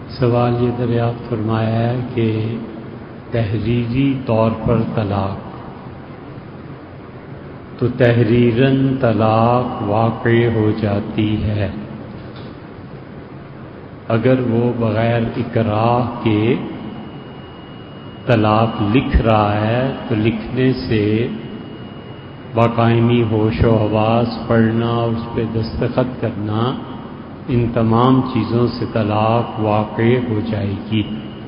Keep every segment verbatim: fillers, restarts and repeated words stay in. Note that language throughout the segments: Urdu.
سوال یہ دریافت فرمایا ہے کہ تحریری طور پر طلاق تو تحریراً طلاق واقع ہو جاتی ہے اگر وہ بغیر اکراہ کے طلاق لکھ رہا ہے تو لکھنے سے باقائمی ہوش و حواس پڑھنا اور اس پہ دستخط کرنا ان تمام چیزوں سے طلاق واقع ہو جائے گی۔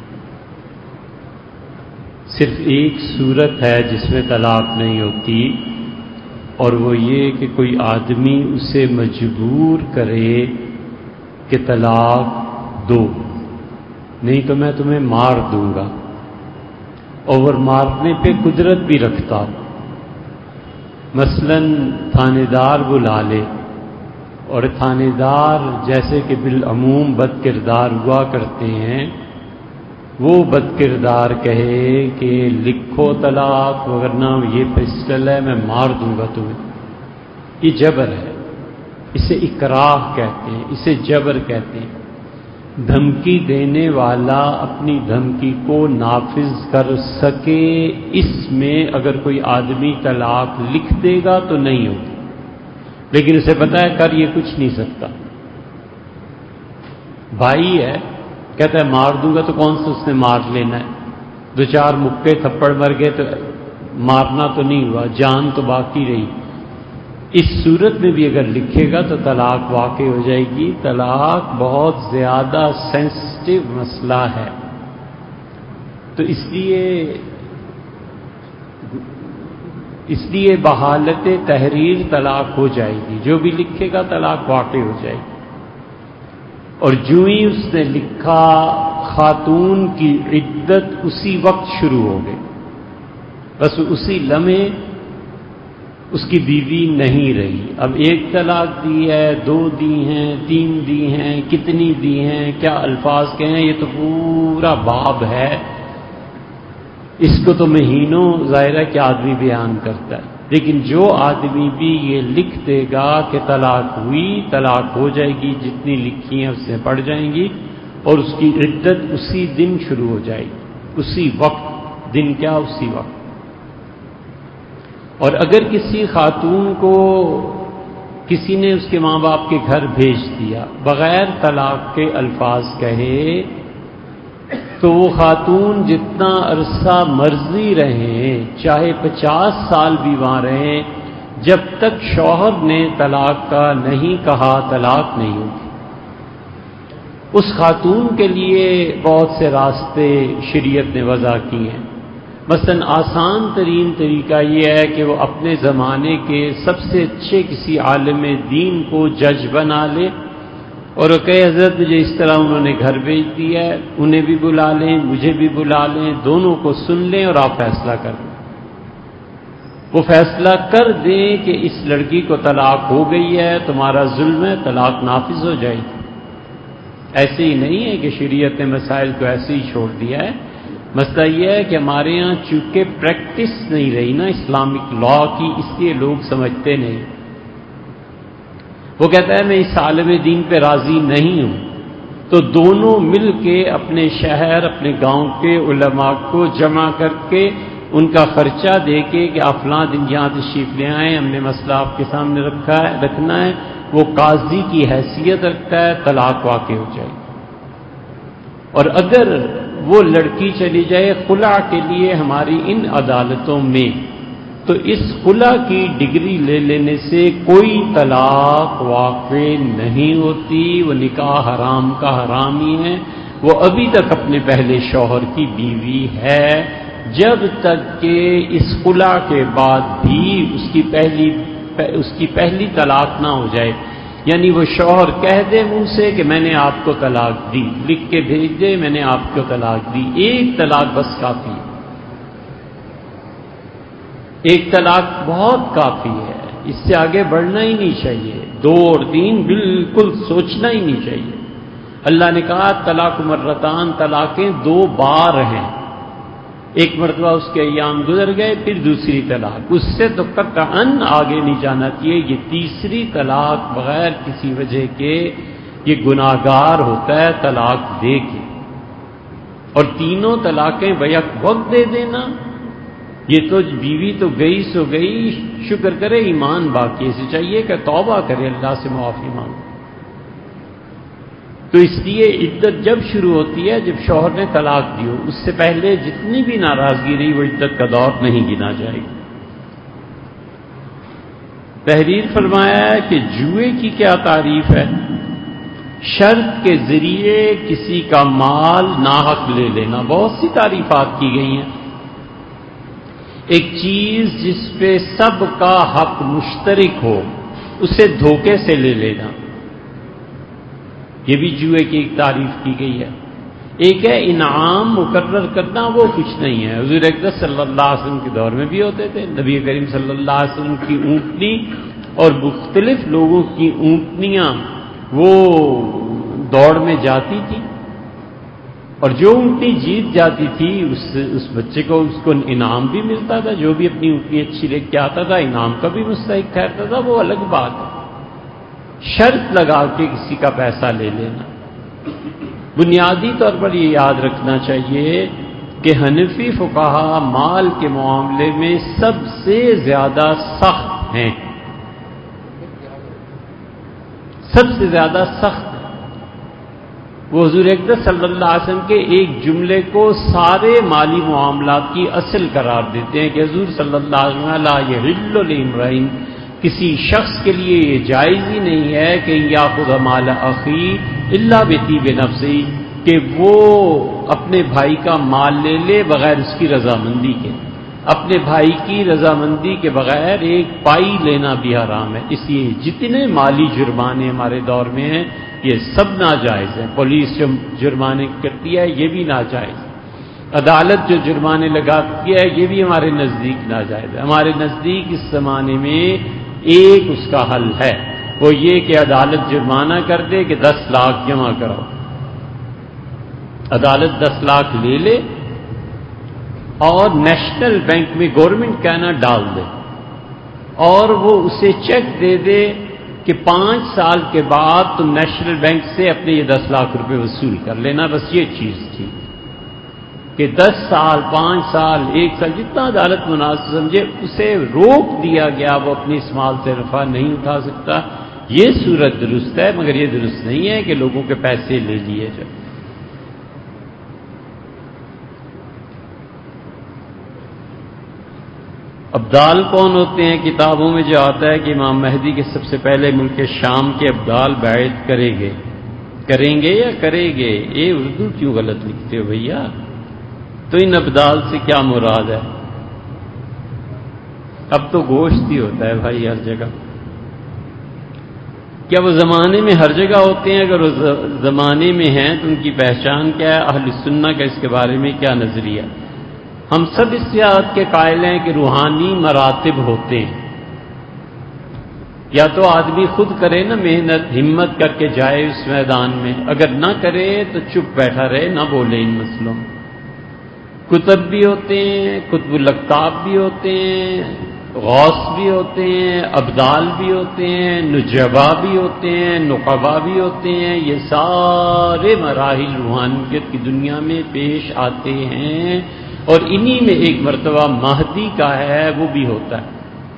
صرف ایک صورت ہے جس میں طلاق نہیں ہوتی اور وہ یہ کہ کوئی آدمی اسے مجبور کرے کہ طلاق دو، نہیں تو میں تمہیں مار دوں گا، اور مارنے پہ قدرت بھی رکھتا ہوں۔ مثلاً تھانے دار بلا لے اور تھانے دار جیسے کہ بالعموم بد کردار ہوا کرتے ہیں، وہ بد کردار کہے کہ لکھو طلاق ورنہ یہ پسٹل ہے میں مار دوں گا تمہیں، یہ جبر ہے، اسے اکراہ کہتے ہیں، اسے جبر کہتے ہیں۔ دھمکی دینے والا اپنی دھمکی کو نافذ کر سکے اس میں اگر کوئی آدمی طلاق لکھ دے گا تو نہیں ہوگی، لیکن اسے پتہ ہے کر یہ کچھ نہیں سکتا۔ بھائی ہے کہتا ہے مار دوں گا تو کون سا اس نے مار لینا ہے، دو چار مکے تھپڑ مر گئے تو مارنا تو نہیں ہوا، جان تو باقی رہی۔ اس صورت میں بھی اگر لکھے گا تو طلاق واقع ہو جائے گی۔ طلاق بہت زیادہ سینسٹیو مسئلہ ہے، تو اس لیے اس لیے بحالت تحریر طلاق ہو جائے گی، جو بھی لکھے گا طلاق واقع ہو جائے گی۔ اور جو ہی اس نے لکھا خاتون کی عدت اسی وقت شروع ہو گئی، بس اسی لمحے اس کی بیوی نہیں رہی۔ اب ایک طلاق دی ہے، دو دی ہیں، تین دی ہیں، کتنی دی ہیں، کیا الفاظ کے ہیں، یہ تو پورا باب ہے، اس کو تو مہینوں ظاہر ہے کہ آدمی بیان کرتا ہے، لیکن جو آدمی بھی یہ لکھ دے گا کہ طلاق ہوئی، طلاق ہو جائے گی، جتنی لکھی ہیں اس سے پڑ جائیں گی، اور اس کی عدت اسی دن شروع ہو جائے گی، اسی وقت، دن کیا اسی وقت۔ اور اگر کسی خاتون کو کسی نے اس کے ماں باپ کے گھر بھیج دیا بغیر طلاق کے الفاظ کہے، تو وہ خاتون جتنا عرصہ مرضی رہیں، چاہے پچاس سال بھی وہاں رہیں، جب تک شوہر نے طلاق کا نہیں کہا طلاق نہیں ہوگی۔ اس خاتون کے لیے بہت سے راستے شریعت نے وضع کیے ہیں۔ مثلا آسان ترین طریقہ یہ ہے کہ وہ اپنے زمانے کے سب سے اچھے کسی عالم دین کو جج بنا لے اور وہ کہے حضرت مجھے اس طرح انہوں نے گھر بھیج دیا ہے، انہیں بھی بلا لیں مجھے بھی بلا لیں، دونوں کو سن لیں اور آپ فیصلہ کر لیں۔ وہ فیصلہ کر دیں کہ اس لڑکی کو طلاق ہو گئی ہے، تمہارا ظلم ہے، طلاق نافذ ہو جائے گی۔ ایسے ہی نہیں ہے کہ شریعت نے مسائل کو ایسے ہی چھوڑ دیا ہے۔ مسئلہ یہ ہے کہ ہمارے ہاں چونکہ پریکٹس نہیں رہی نا اسلامک لا کی، اس لیے لوگ سمجھتے نہیں۔ وہ کہتا ہے میں اس عالم دین پہ راضی نہیں ہوں، تو دونوں مل کے اپنے شہر اپنے گاؤں کے علماء کو جمع کر کے ان کا خرچہ دے کے کہ آپ فلاں دن یہاں تشریف لے آئیں، ہم نے مسئلہ آپ کے سامنے رکھا ہے رکھنا ہے، وہ قاضی کی حیثیت رکھتا ہے، طلاق واقع ہو جائے۔ اور اگر وہ لڑکی چلی جائے خلع کے لیے ہماری ان عدالتوں میں، تو اس خلع کی ڈگری لے لینے سے کوئی طلاق واقع نہیں ہوتی، وہ نکاح حرام کا حرام ہی ہے، وہ ابھی تک اپنے پہلے شوہر کی بیوی ہے، جب تک کہ اس خلع کے بعد بھی اس کی پہلی اس کی پہلی طلاق نہ ہو جائے۔ یعنی وہ شوہر کہہ دے منہ سے کہ میں نے آپ کو طلاق دی، لکھ کے بھیج دے میں نے آپ کو طلاق دی، ایک طلاق بس کافی ہے، ایک طلاق بہت کافی ہے، اس سے آگے بڑھنا ہی نہیں چاہیے، دو اور تین بالکل سوچنا ہی نہیں چاہیے۔ اللہ نے کہا طلاق مرتان، طلاقیں دو بار ہیں، ایک مرتبہ اس کے ایام گزر گئے پھر دوسری طلاق، اس سے تو قطعاً آگے نہیں جانا چاہیے۔ یہ تیسری طلاق بغیر کسی وجہ کے یہ گناہگار ہوتا ہے طلاق دے کے۔ اور تینوں طلاقیں بیک وقت دے دینا، یہ تو بیوی تو گئی سو گئی، شکر کرے ایمان باقی، اسے چاہیے کہ توبہ کرے، اللہ سے معافی مانگے۔ تو اس لیے عدت جب شروع ہوتی ہے جب شوہر نے طلاق دی ہو، اس سے پہلے جتنی بھی ناراضگی رہی وہ عدت کا دور نہیں گنا جائے گا۔ تحریر فرمایا ہے کہ جوئے کی کیا تعریف ہے؟ شرط کے ذریعے کسی کا مال ناحق لے لینا۔ بہت سی تعریفات کی گئی ہیں۔ ایک چیز جس پہ سب کا حق مشترک ہو اسے دھوکے سے لے لینا، یہ بھی جوئے کی ایک تعریف کی گئی ہے۔ ایک ہے انعام مقرر کرنا، وہ کچھ نہیں ہے، حضور اقدس صلی اللہ علیہ وسلم کے دور میں بھی ہوتے تھے۔ نبی کریم صلی اللہ علیہ وسلم کی اونٹنی اور مختلف لوگوں کی اونٹنیاں وہ دوڑ میں جاتی تھی، اور جو اونٹنی جیت جاتی تھی اس اس بچے کو اس کو انعام بھی ملتا تھا، جو بھی اپنی اونٹنی اچھی لے کے آتا تھا انعام کا بھی مستحق ٹھہرتا تھا، وہ الگ بات ہے۔ شرط لگا کے کسی کا پیسہ لے لینا، بنیادی طور پر یہ یاد رکھنا چاہیے کہ حنفی فقہا مال کے معاملے میں سب سے زیادہ سخت ہیں، سب سے زیادہ سخت ہیں۔ وہ حضور اقدس صلی اللہ علیہ وسلم کے ایک جملے کو سارے مالی معاملات کی اصل قرار دیتے ہیں کہ حضور صلی اللہ علیہ وسلم لا یحل لامرئ، کسی شخص کے لیے یہ جائز ہی نہیں ہے کہ یاخذ مال اخی الا بطیب نفسی، کہ وہ اپنے بھائی کا مال لے لے بغیر اس کی رضامندی کے۔ اپنے بھائی کی رضامندی کے بغیر ایک پائی لینا بھی حرام ہے۔ اس لیے جتنے مالی جرمانے ہمارے دور میں ہیں یہ سب ناجائز ہیں۔ پولیس جو جرمانے کرتی ہے یہ بھی ناجائز ہے، عدالت جو جرمانے لگاتی ہے یہ بھی ہمارے نزدیک ناجائز ہے۔ ہمارے نزدیک اس زمانے میں ایک اس کا حل ہے، وہ یہ کہ عدالت جرمانہ کر دے کہ دس لاکھ جمع کرو، عدالت دس لاکھ لے لے اور نیشنل بینک میں گورنمنٹ کہنا ڈال دے، اور وہ اسے چیک دے دے کہ پانچ سال کے بعد تم نیشنل بینک سے اپنے یہ دس لاکھ روپے وصول کر لینا۔ بس یہ چیز تھی کہ دس سال، پانچ سال، ایک سال، جتنا عدالت مناسب سمجھے اسے روک دیا گیا، وہ اپنی اس مال سے نفع نہیں اٹھا سکتا۔ یہ صورت درست ہے، مگر یہ درست نہیں ہے کہ لوگوں کے پیسے لے لیے جائیں۔ ابدال کون ہوتے ہیں؟ کتابوں میں جو آتا ہے کہ امام مہدی کے سب سے پہلے ملک شام کے ابدال بیعت کریں گے، کریں گے یا کریں گے؟ یہ اردو کیوں غلط لکھتے ہو بھیا؟ تو ان ابدال سے کیا مراد ہے؟ اب تو گوشت ہی ہوتا ہے بھائی ہر جگہ، کیا وہ زمانے میں ہر جگہ ہوتے ہیں؟ اگر وہ زمانے میں ہیں تو ان کی پہچان کیا ہے؟ اہل سنہ کا اس کے بارے میں کیا نظریہ؟ ہم سب اس بات کے قائل ہیں کہ روحانی مراتب ہوتے ہیں، یا تو آدمی خود کرے نا محنت، ہمت کر کے جائے اس میدان میں، اگر نہ کرے تو چپ بیٹھا رہے، نہ بولے ان مسئلوں میں۔ کتب بھی ہوتے ہیں، کتب الاقطاب بھی ہوتے ہیں، غوث بھی ہوتے ہیں، ابدال بھی ہوتے ہیں، نجبا بھی ہوتے ہیں، نقبا بھی ہوتے ہیں، یہ سارے مراحل روحانیت کی دنیا میں پیش آتے ہیں، اور انہی میں ایک مرتبہ مہدی کا ہے وہ بھی ہوتا ہے۔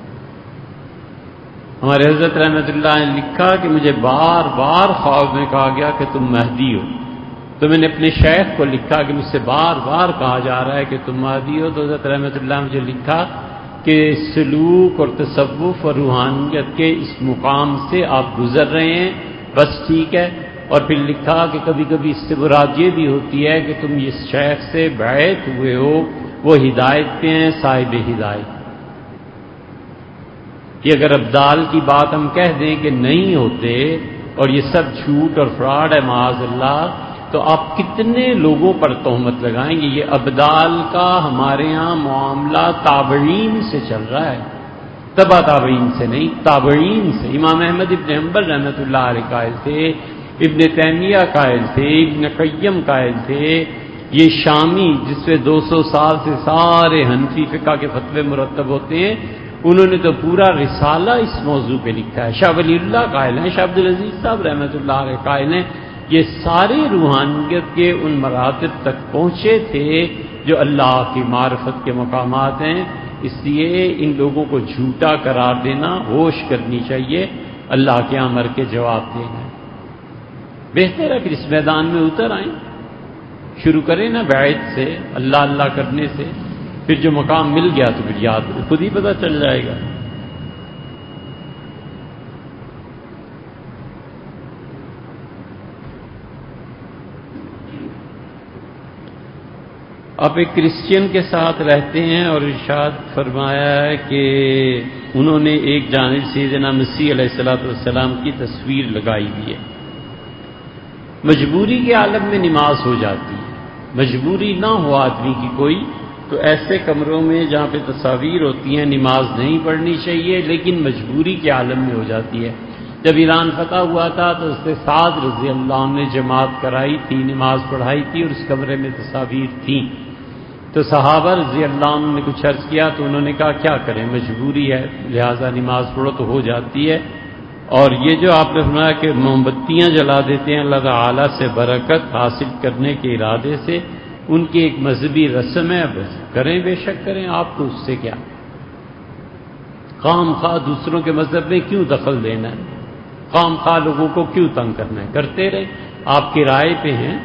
ہمارے حضرت رحمت اللہ نے لکھا کہ مجھے بار بار خواب میں کہا گیا کہ تم مہدی ہو، تو میں نے اپنے شیخ کو لکھا کہ مجھ سے بار بار کہا جا رہا ہے کہ تم مہدی ہو، تو حضرت رحمت اللہ نے مجھے لکھا کہ سلوک اور تصوف اور روحانیت کے اس مقام سے آپ گزر رہے ہیں، بس ٹھیک ہے۔ اور پھر لکھا کہ کبھی کبھی اس سے مراد یہ بھی ہوتی ہے کہ تم اس شیخ سے بیعت ہوئے ہو، وہ ہدایت پہ ہیں، صاحب ہدایت۔ کہ اگر ابدال کی بات ہم کہہ دیں کہ نہیں ہوتے اور یہ سب جھوٹ اور فراڈ ہے معاذ اللہ، تو آپ کتنے لوگوں پر تہمت لگائیں گے؟ یہ ابدال کا ہمارے ہاں معاملہ تابعین سے چل رہا ہے، تبع تابعین سے نہیں، تابعین سے۔ امام احمد ابن حنبل رحمۃ اللہ علیہ قائل تھے، ابن تیمیہ قائل تھے، ابن قیم قائل تھے، یہ شامی جس سے دو سو سال سے سارے حنفی فقہ کے فتوے مرتب ہوتے ہیں، انہوں نے تو پورا رسالہ اس موضوع پہ لکھا ہے۔ شاہ ولی اللہ قائل ہیں، شاہ عبد العزیز صاحب رحمۃ اللہ علیہ قائل ہیں یہ ساری روحانیت کے ان مراتب تک پہنچے تھے جو اللہ کی معرفت کے مقامات ہیں. اس لیے ان لوگوں کو جھوٹا قرار دینا ہوش کرنی چاہیے. اللہ کے یہاں مر کے جواب دینا. بہتر ہے کہ اس میدان میں اتر آئیں، شروع کریں نا بیعت سے، اللہ اللہ کرنے سے. پھر جو مقام مل گیا تو پھر یاد خود ہی پتہ چل جائے گا. آپ ایک کرسچین کے ساتھ رہتے ہیں اور ارشاد فرمایا ہے کہ انہوں نے ایک جانب سیدنا مسیح علیہ الصلوۃ والسلام کی تصویر لگائی ہوئی ہے. مجبوری کے عالم میں نماز ہو جاتی ہے. مجبوری نہ ہو آدمی کی کوئی تو ایسے کمروں میں جہاں پہ تصاویر ہوتی ہیں نماز نہیں پڑھنی چاہیے، لیکن مجبوری کے عالم میں ہو جاتی ہے. جب ایران فتح ہوا تھا تو اس سے سعد رضی اللہ عنہ نے جماعت کرائی تھی، نماز پڑھائی تھی اور اس کمرے میں تصاویر تھیں. تو صحابہ رضی اللہ عنہ نے کچھ عرض کیا تو انہوں نے کہا کیا کریں، مجبوری ہے لہذا نماز پڑھو تو ہو جاتی ہے. اور یہ جو آپ نے فرمایا کہ موم بتیاں جلا دیتے ہیں اللہ تعالیٰ سے برکت حاصل کرنے کے ارادے سے، ان کی ایک مذہبی رسم ہے، بس کریں، بے شک کریں. آپ کو اس سے کیا، خام خواہ دوسروں کے مذہب میں کیوں دخل دینا ہے، خام خواہ لوگوں کو کیوں تنگ کرنا ہے، کرتے رہیں. آپ کی رائے پہ ہیں.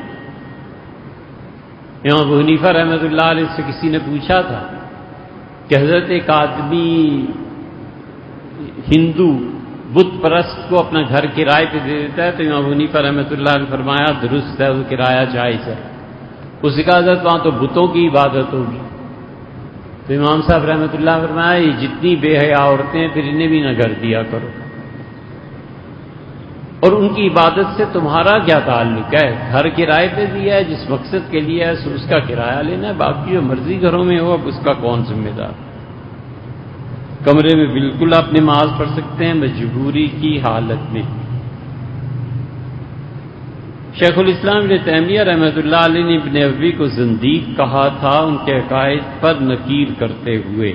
امام ابو حنیفہ رحمۃ اللہ علیہ سے کسی نے پوچھا تھا کہ حضرت ایک آدمی ہندو بت پرست کو اپنا گھر کرائے پہ دے دیتا ہے تو امام ابو حنیفہ رحمۃ اللہ نے فرمایا درست ہے، وہ کرایہ جائز ہے. اس کا حضرت وہاں تو بتوں کی عبادت ہوگی. تو امام صاحب رحمۃ اللہ نے فرمایا یہ جتنی بے حیا عورتیں ہیں پھر انہیں بھی نہ گھر دیا کرو. اور ان کی عبادت سے تمہارا کیا تعلق ہے؟ گھر کرائے پہ دیا ہے، جس مقصد کے لیے ہے اس کا کرایہ لینا ہے، باقی جو مرضی گھروں میں ہو اب اس کا کون ذمہ دار. کمرے میں بالکل آپ نماز پڑھ سکتے ہیں مجبوری کی حالت میں. شیخ الاسلام ابن تیمیہ رحمۃ اللہ علیہ نے ابن عربی کو زندیق کہا تھا ان کے عقائد پر نکیر کرتے ہوئے.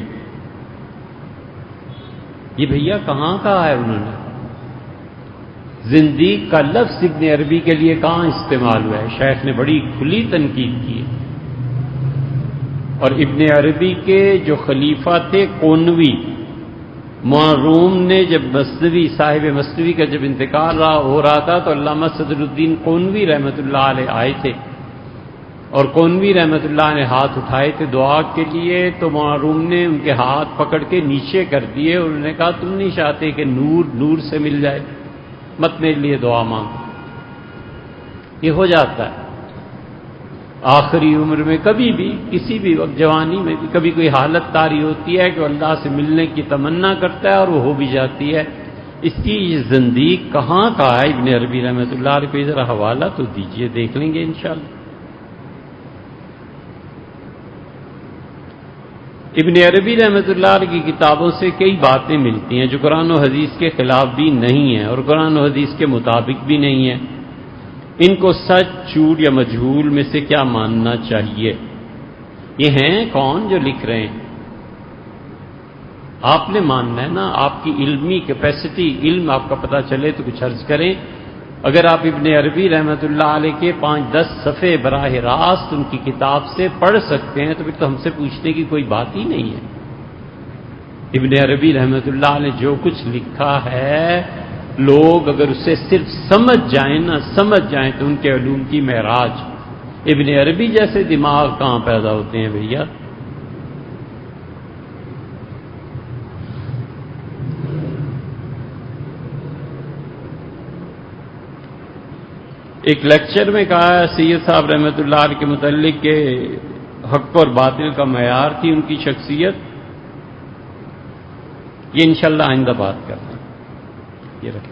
یہ بھیا کہاں کہا ہے انہوں نے؟ زندیق کا لفظ ابن عربی کے لیے کہاں استعمال ہوا ہے؟ شیخ نے بڑی کھلی تنقید کی ہے. اور ابن عربی کے جو خلیفہ تھے قونوی، معروم نے جب مثنوی صاحب مثنوی کا جب انتقال رہا ہو رہا تھا تو علامہ صدر الدین قونوی رحمۃ اللہ علیہ آئے تھے اور قونوی رحمۃ اللہ نے ہاتھ اٹھائے تھے دعا کے لیے تو معروم نے ان کے ہاتھ پکڑ کے نیچے کر دیے اور انہوں نے کہا تم نہیں چاہتے کہ نور نور سے مل جائے، مت میرے لیے دعا مانگو. یہ ہو جاتا ہے آخری عمر میں، کبھی بھی کسی بھی وقت، جوانی میں بھی کبھی کوئی حالت طاری ہوتی ہے کہ اللہ سے ملنے کی تمنا کرتا ہے اور وہ ہو بھی جاتی ہے. اس کی یہ زندیق کہاں کا ہے؟ ابن عربی رحمۃ اللہ علیہ کو ذرا حوالہ تو دیجئے، دیکھ لیں گے انشاءاللہ. ابن عربی رحمۃ اللہ علیہ کی کتابوں سے کئی باتیں ملتی ہیں جو قرآن و حدیث کے خلاف بھی نہیں ہیں اور قرآن و حدیث کے مطابق بھی نہیں ہیں. ان کو سچ، جھوٹ یا مجہول میں سے کیا ماننا چاہیے؟ یہ ہیں کون جو لکھ رہے ہیں؟ آپ نے ماننا ہے نا. آپ کی علمی کیپیسٹی، علم آپ کا پتہ چلے تو کچھ عرض کریں. اگر آپ ابن عربی رحمۃ اللہ علیہ کے پانچ دس صفحے براہ راست ان کی کتاب سے پڑھ سکتے ہیں تو پھر تو ہم سے پوچھنے کی کوئی بات ہی نہیں ہے. ابن عربی رحمۃ اللہ علیہ جو کچھ لکھا ہے لوگ اگر اسے صرف سمجھ جائیں نا سمجھ جائیں تو ان کے علوم کی معراج. ابن عربی جیسے دماغ کہاں پیدا ہوتے ہیں بھیا؟ ایک لیکچر میں کہا ہے سید صاحب رحمۃ اللہ علیہ کے متعلق کہ حق اور باطل کا معیار تھی ان کی شخصیت. یہ انشاءاللہ آئندہ بات کرنا. یہ رکھیں.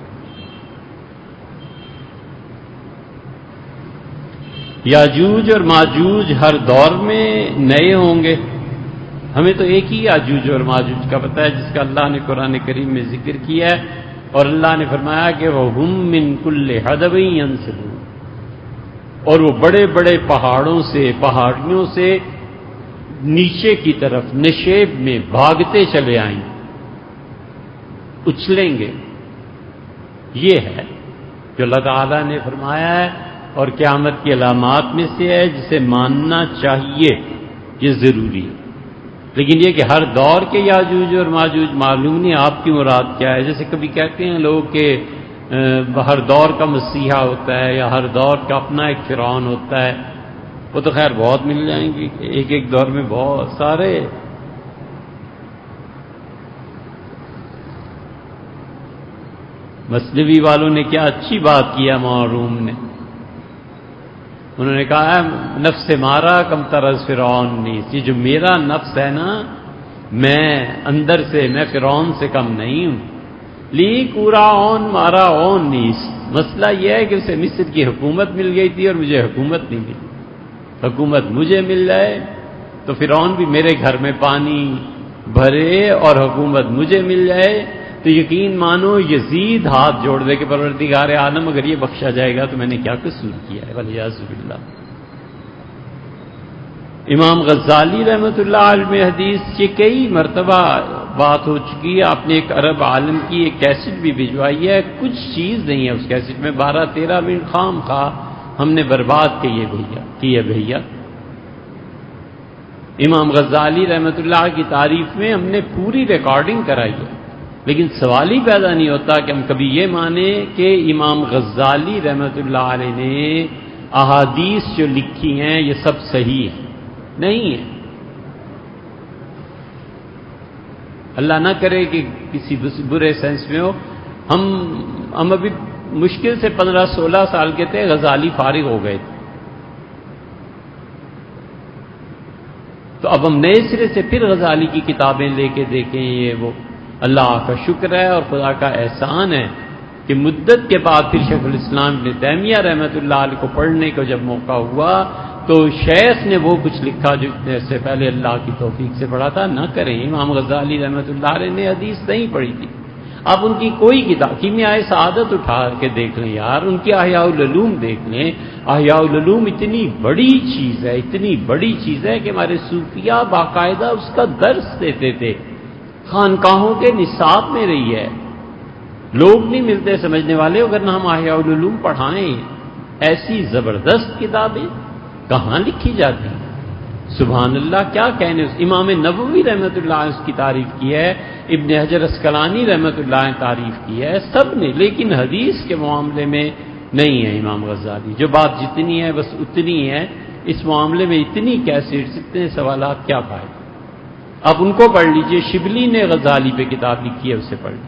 یاجوج اور ماجوج ہر دور میں نئے ہوں گے. ہمیں تو ایک ہی یاجوج اور ماجوج کا پتہ ہے جس کا اللہ نے قرآن کریم میں ذکر کیا ہے اور اللہ نے فرمایا کہ وَهُم مِّن كُلِّ حَدَبٍ يَنسِلُونَ، اور وہ بڑے بڑے پہاڑوں سے پہاڑیوں سے نیچے کی طرف نشیب میں بھاگتے چلے آئیں، اچھلیں گے. یہ ہے جو اللہ تعالیٰ نے فرمایا ہے اور قیامت کی علامات میں سے ہے، جسے ماننا چاہیے، یہ ضروری ہے۔ لیکن یہ کہ ہر دور کے یاجوج اور ماجوج معلوم نہیں آپ کی مراد کیا ہے۔ جیسے کبھی کہتے ہیں لوگ کہ ہر دور کا مسیحا ہوتا ہے یا ہر دور کا اپنا ایک فرعون ہوتا ہے، وہ تو خیر بہت مل جائیں گے، ایک ایک دور میں بہت سارے۔ مثنوی والوں نے کیا اچھی بات کیا معروم نے، انہوں نے کہا نفس مارا کم طرز فرعون نیس، یہ جو میرا نفس ہے نا، میں اندر سے میں فرعون سے کم نہیں ہوں۔ لی کورا اون مارا اون نیس، مسئلہ یہ ہے کہ اسے مصر کی حکومت مل گئی تھی اور مجھے حکومت نہیں ملی۔ حکومت مجھے مل جائے تو فرعون بھی میرے گھر میں پانی بھرے اور حکومت مجھے مل جائے تو یقین مانو یزید ہاتھ جوڑ دے کہ پروردگار عالم اگر یہ بخشا جائے گا تو میں نے کیا قصور کیا ہے، والیاذ باللہ۔ امام غزالی رحمۃ اللہ علیہ حدیث سے کئی مرتبہ بات ہو چکی ہے، آپ نے ایک عرب عالم کی ایک کیسٹ بھی بھجوائی ہے، کچھ چیز نہیں ہے اس کیسٹ میں، بارہ تیرہ منٹ خام خواہ ہم نے برباد کیے بھیا کیے بھیا امام غزالی رحمۃ اللہ کی تعریف میں ہم نے پوری ریکارڈنگ کرائی ہے، لیکن سوال ہی پیدا نہیں ہوتا کہ ہم کبھی یہ مانیں کہ امام غزالی رحمۃ اللہ علیہ نے احادیث جو لکھی ہیں یہ سب صحیح ہیں، نہیں ہے۔ اللہ نہ کرے کہ کسی برے سینس میں ہو، ہم ہم ابھی مشکل سے پندرہ سولہ سال کے تھے، غزالی فارغ ہو گئے تھے، تو اب ہم نئے سرے سے پھر غزالی کی کتابیں لے کے دیکھیں، یہ وہ اللہ کا شکر ہے اور خدا کا احسان ہے کہ مدت کے بعد پھر شیخ الاسلام ابن تیمیہ رحمۃ اللہ علیہ کو پڑھنے کو جب موقع ہوا تو شیخ نے وہ کچھ لکھا جو اتنے سے پہلے اللہ کی توفیق سے پڑھا تھا نہ کریں۔ امام غزالی رحمۃ اللہ علیہ نے حدیث نہیں پڑھی تھی، آپ ان کی کوئی کتاب کیمیائے سعادت اٹھا کے دیکھ لیں یار، ان کی احیاء العلوم دیکھ لیں، احیاء العلوم اتنی بڑی چیز ہے، اتنی بڑی چیز ہے کہ ہمارے صوفیاء باقاعدہ اس کا درس دیتے تھے، خانقاہوں کے نصاب میں رہی ہے، لوگ نہیں ملتے سمجھنے والے، اگر نہ ہم احیاء العلوم پڑھائیں، ایسی زبردست کتابیں کہاں لکھی جاتی ہیں، سبحان اللہ کیا کہنے۔ امام نووی رحمۃ اللہ نے اس کی تعریف کی ہے، ابن حجر اسقلانی رحمۃ اللہ نے تعریف کی ہے، سب نے، لیکن حدیث کے معاملے میں نہیں ہے امام غزالی، جو بات جتنی ہے بس اتنی ہے، اس معاملے میں اتنی کیسٹس اتنے سوالات کیا پائے۔ آپ ان کو پڑھ لیجئے، شبلی نے غزالی پہ کتاب لکھی ہے، اسے پڑھ لیجئے۔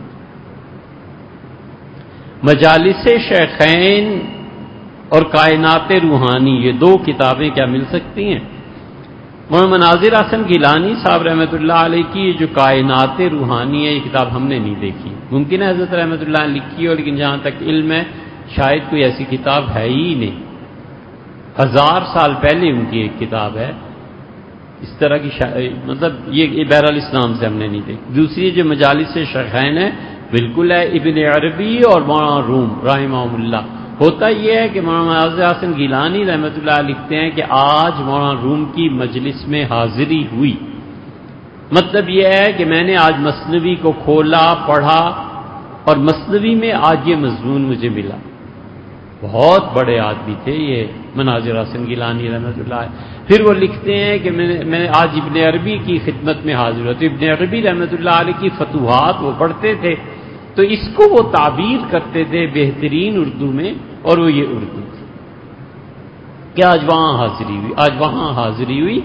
مجالس شیخین اور کائنات روحانی، یہ دو کتابیں کیا مل سکتی ہیں؟ مولانا مناظر حسن گیلانی صاحب رحمۃ اللہ علیہ کی جو کائنات روحانی ہے، یہ کتاب ہم نے نہیں دیکھی، ممکن ہے حضرت رحمۃ اللہ نے لکھی ہو، لیکن جہاں تک علم ہے شاید کوئی ایسی کتاب ہے ہی نہیں، ہزار سال پہلے ان کی ایک کتاب ہے اس طرح کی شا... مطلب یہ بہرحال اسلام سے ہم نے نہیں دیکھی۔ دوسری جو مجالس شیخین ہے بالکل ہے، ابن عربی اور مولانا روم رحمہم اللہ۔ ہوتا یہ ہے کہ مولانا مناظر حسن گیلانی رحمۃ اللہ لکھتے ہیں کہ آج مولانا روم کی مجلس میں حاضری ہوئی، مطلب یہ ہے کہ میں نے آج مثنوی کو کھولا پڑھا اور مثنوی میں آج یہ مضمون مجھے ملا۔ بہت بڑے آدمی تھے یہ مناظر حسن گیلانی رحمۃ اللہ۔ پھر وہ لکھتے ہیں کہ میں نے میں نے آج ابن عربی کی خدمت میں حاضر ہوا، تو ابن عربی رحمۃ اللہ علیہ کی فتوحات وہ پڑھتے تھے، تو اس کو وہ تعبیر کرتے تھے بہترین اردو میں، اور وہ یہ اردو تھی کہ آج وہاں حاضری ہوئی، آج وہاں حاضری ہوئی۔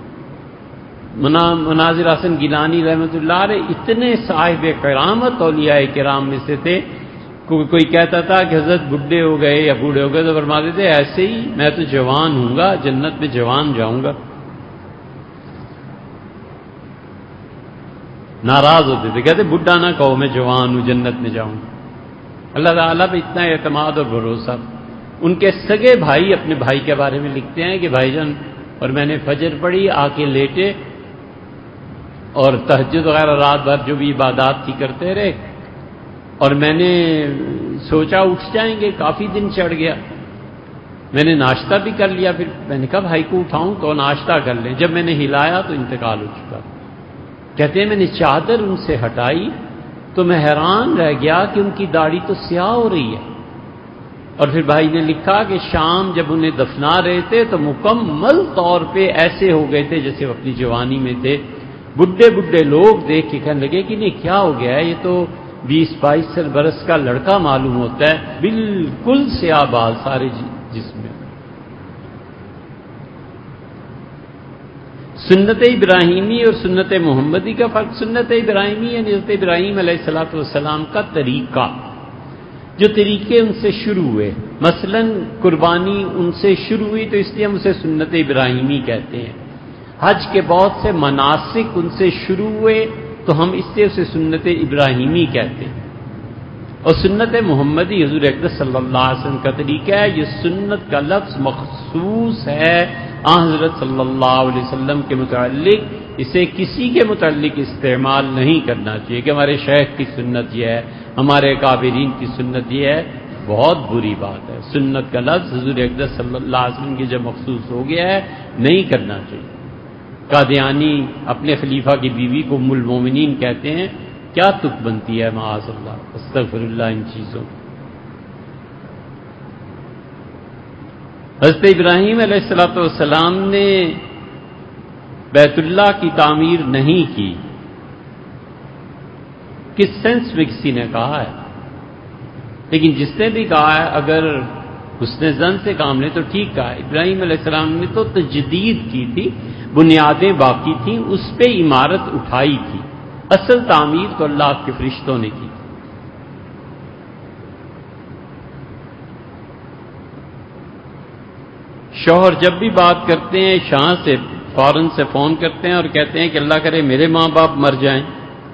مناظر حسن گیلانی رحمۃ اللہ علیہ اتنے صاحب کرامت اولیاء کرام میں سے تھے، کوئی کہتا تھا کہ حضرت بڈھے ہو گئے یا بوڑھے ہو گئے تو فرماتے تھے ایسے ہی میں تو جوان ہوں گا، جنت میں جوان جاؤں گا۔ ناراض ہوتے تھے، کہتے بڈھا نہ کہو میں جوان ہوں جنت میں جاؤں گا۔ اللہ تعالیٰ پہ اتنا اعتماد اور بھروسہ۔ ان کے سگے بھائی اپنے بھائی کے بارے میں لکھتے ہیں کہ بھائی جان اور میں نے فجر پڑھی، آ کے لیٹے اور تہجد وغیرہ رات بھر جو بھی عبادات کی کرتے رہے، اور میں نے سوچا اٹھ جائیں گے، کافی دن چڑھ گیا، میں نے ناشتہ بھی کر لیا، پھر میں نے کہا بھائی کو اٹھاؤں تو ناشتہ کر لیں، جب میں نے ہلایا تو انتقال ہو چکا۔ کہتے ہیں میں نے چادر ان سے ہٹائی تو میں حیران رہ گیا کہ ان کی داڑھی تو سیاہ ہو رہی ہے، اور پھر بھائی نے لکھا کہ شام جب انہیں دفنا رہے تھے تو مکمل طور پہ ایسے ہو گئے تھے جیسے وہ اپنی جوانی میں تھے. بڈھے بڈھے لوگ دیکھ کے کہنے لگے کہ نہیں کیا ہو گیا ہے, یہ تو بیس بائیس برس کا لڑکا معلوم ہوتا ہے, بالکل سیاہ بال سارے جسم میں. سنت ابراہیمی اور سنت محمدی کا فرق. سنت ابراہیمی یعنی حضرت ابراہیم علیہ الصلوۃ والسلام کا طریقہ, جو طریقے ان سے شروع ہوئے. مثلا قربانی ان سے شروع ہوئی تو اس لیے ہم اسے سنت ابراہیمی کہتے ہیں. حج کے بہت سے مناسک ان سے شروع ہوئے تو ہم اس سے اسے سنت ابراہیمی کہتے ہیں. اور سنت محمدی حضور اقدس صلی اللہ علیہ وسلم کا طریقہ ہے. یہ سنت کا لفظ مخصوص ہے آن حضرت صلی اللہ علیہ وسلم کے متعلق, اسے کسی کے متعلق استعمال نہیں کرنا چاہیے کہ ہمارے شیخ کی سنت یہ ہے, ہمارے کابرین کی سنت یہ ہے. بہت بری بات ہے. سنت کا لفظ حضور اقدس صلی اللہ علیہ وسلم کی جب مخصوص ہو گیا ہے نہیں کرنا چاہیے. قادیانی اپنے خلیفہ کی بیوی کو ام المومنین کہتے ہیں. کیا تک بنتی ہے معاذ اللہ, استغفر اللہ ان چیزوں. حضرت ابراہیم علیہ الصلوۃ والسلام نے بیت اللہ کی تعمیر نہیں کی. کس سینس میں کسی نے کہا ہے, لیکن جس نے بھی کہا ہے اگر اس نے زن سے کام لے تو ٹھیک کہا. ابراہیم علیہ السلام نے تو تجدید کی تھی, بنیادیں باقی تھیں, اس پہ عمارت اٹھائی تھی. اصل تعمیر تو اللہ کے فرشتوں نے کی. شوہر جب بھی بات کرتے ہیں شاہ سے فوراً سے فون کرتے ہیں اور کہتے ہیں کہ اللہ کرے میرے ماں باپ مر جائیں.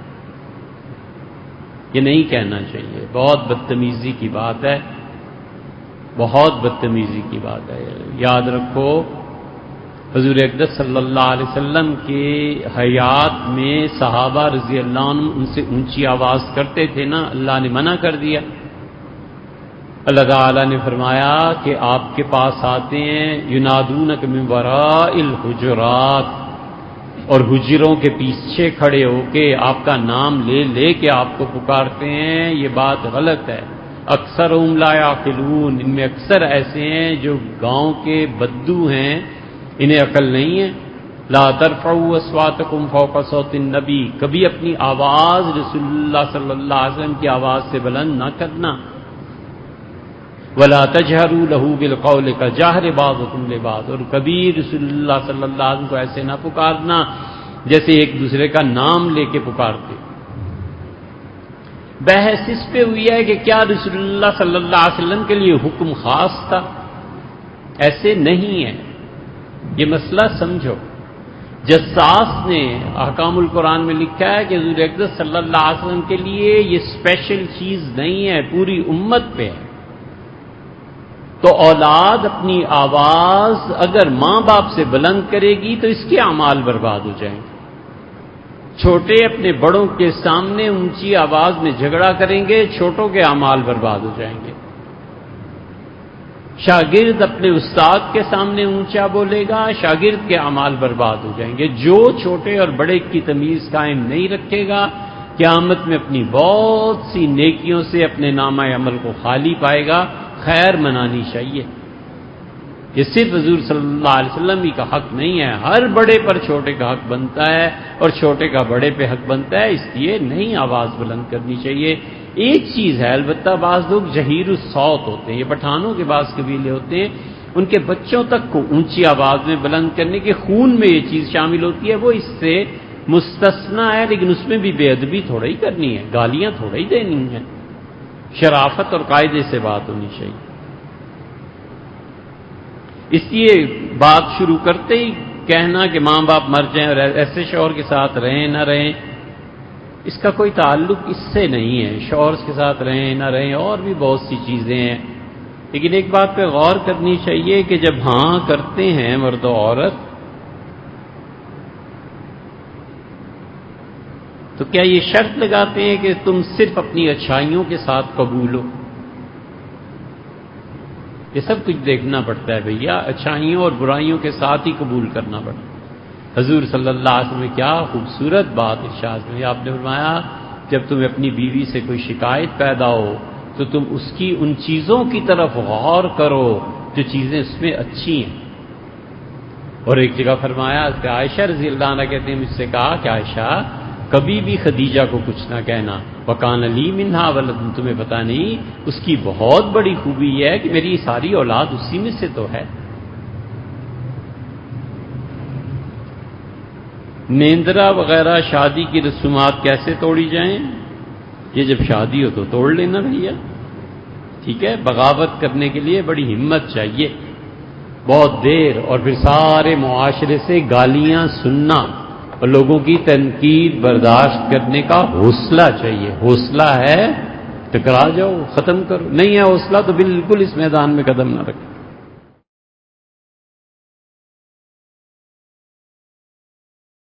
یہ نہیں کہنا چاہیے, بہت بدتمیزی کی بات ہے, بہت بدتمیزی کی بات ہے. یاد رکھو حضور اقدس صلی اللہ علیہ وسلم کے حیات میں صحابہ رضی اللہ عنہ ان سے اونچی آواز کرتے تھے نا, اللہ نے منع کر دیا. اللہ تعالیٰ نے فرمایا کہ آپ کے پاس آتے ہیں ینادونک من وراء الحجرات, اور حجروں کے پیچھے کھڑے ہو کے آپ کا نام لے لے کے آپ کو پکارتے ہیں. یہ بات غلط ہے. اکثرهم لا یعقلون, ان میں اکثر ایسے ہیں جو گاؤں کے بدو ہیں, انہیں عقل نہیں ہے. لا ترفعوا اصواتکم فوق صوت النبی, کبھی اپنی آواز رسول اللہ صلی اللہ علیہ وسلم کی آواز سے بلند نہ کرنا. ولا تجہروا له بالقول کجہر بعضکم لبعض, اور کبھی رسول اللہ صلی اللہ علیہ وسلم کو ایسے نہ پکارنا جیسے ایک دوسرے کا نام لے کے پکارتے. بحث اس پہ ہوئی ہے کہ کیا رسول اللہ صلی اللہ علیہ وسلم کے لیے حکم خاص تھا. ایسے نہیں ہے, یہ مسئلہ سمجھو. جساس نے احکام القرآن میں لکھا ہے کہ حضور اقدس صلی اللہ علیہ وسلم کے لیے یہ اسپیشل چیز نہیں ہے, پوری امت پہ ہے. تو اولاد اپنی آواز اگر ماں باپ سے بلند کرے گی تو اس کے اعمال برباد ہو جائیں گے. چھوٹے اپنے بڑوں کے سامنے اونچی آواز میں جھگڑا کریں گے, چھوٹوں کے اعمال برباد ہو جائیں گے. شاگرد اپنے استاد کے سامنے اونچا بولے گا, شاگرد کے اعمال برباد ہو جائیں گے. جو چھوٹے اور بڑے کی تمیز قائم نہیں رکھے گا قیامت میں اپنی بہت سی نیکیوں سے اپنے نامہ عمل کو خالی پائے گا. خیر منانی چاہیے. یہ صرف حضور صلی اللہ علیہ وسلم ہی کا حق نہیں ہے, ہر بڑے پر چھوٹے کا حق بنتا ہے اور چھوٹے کا بڑے پہ حق بنتا ہے. اس لیے نہیں آواز بلند کرنی چاہیے. ایک چیز ہے البتہ, بعض لوگ جہیر الصوت ہوتے ہیں, یہ پٹھانوں کے بعض قبیلے ہوتے ہیں, ان کے بچوں تک کو اونچی آواز میں بلند کرنے کے خون میں یہ چیز شامل ہوتی ہے. وہ اس سے مستثنا ہے, لیکن اس میں بھی بے ادبی تھوڑا ہی کرنی ہے, گالیاں تھوڑا ہی دینی ہیں. شرافت اور قاعدے سے بات ہونی چاہیے. اس لیے بات شروع کرتے ہی کہنا کہ ماں باپ مر جائیں اور ایسے شوہر کے ساتھ رہیں نہ رہیں, اس کا کوئی تعلق اس سے نہیں ہے. شوہر کے ساتھ رہیں نہ رہیں اور بھی بہت سی چیزیں ہیں, لیکن ایک بات پہ غور کرنی چاہیے کہ جب ہاں کرتے ہیں مرد و عورت تو کیا یہ شرط لگاتے ہیں کہ تم صرف اپنی اچھائیوں کے ساتھ قبول ہو؟ یہ سب کچھ دیکھنا پڑتا ہے بھیا, اچھائیوں اور برائیوں کے ساتھ ہی قبول کرنا پڑتا ہے. حضور صلی اللہ علیہ وسلم نے کیا خوبصورت بات ارشاد میں آپ نے فرمایا, جب تمہیں اپنی بیوی سے کوئی شکایت پیدا ہو تو تم اس کی ان چیزوں کی طرف غور کرو جو چیزیں اس میں اچھی ہیں. اور ایک جگہ فرمایا کہ عائشہ رضی اللہ عنہ کہتے ہیں مجھ سے کہا کہ عائشہ کبھی بھی خدیجہ کو کچھ نہ کہنا، وکان لی منہا ولد، تمہیں پتہ نہیں اس کی بہت بڑی خوبی یہ ہے کہ میری ساری اولاد اسی میں سے تو ہے. نیندرا وغیرہ شادی کی رسومات کیسے توڑی جائیں؟ یہ جب شادی ہو تو توڑ لینا بھیا، ٹھیک ہے. بغاوت کرنے کے لیے بڑی ہمت چاہیے، بہت دیر، اور پھر سارے معاشرے سے گالیاں سننا اور لوگوں کی تنقید برداشت کرنے کا حوصلہ چاہیے. حوصلہ ہے ٹکرا جاؤ، ختم کرو، نہیں ہے حوصلہ تو بالکل اس میدان میں قدم نہ رکھو.